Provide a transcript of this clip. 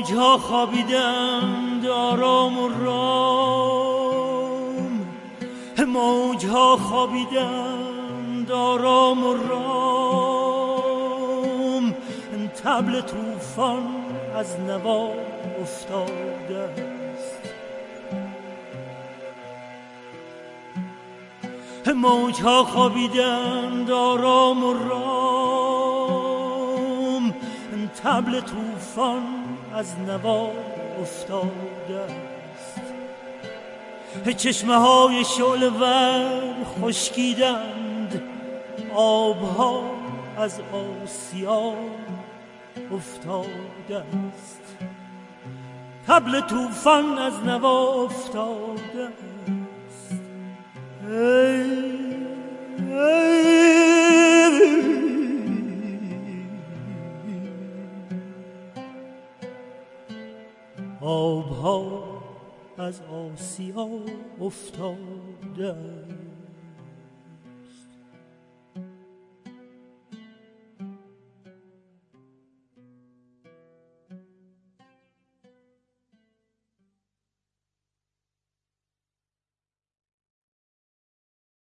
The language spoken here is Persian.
موج‌ها خوابیدند آرام و رام، موج‌ها خوابیدند آرام و رام، طبل طوفان از نوا افتاده است. موج‌ها خوابیدند آرام و رام، طبل طوفان از نوا افتاده است. چشمه‌های شعله‌ور خشکیدند، آبها از آسیا افتاده است. طبل طوفان از نوا افتاده است. ای آبها از آسیا افتاده است.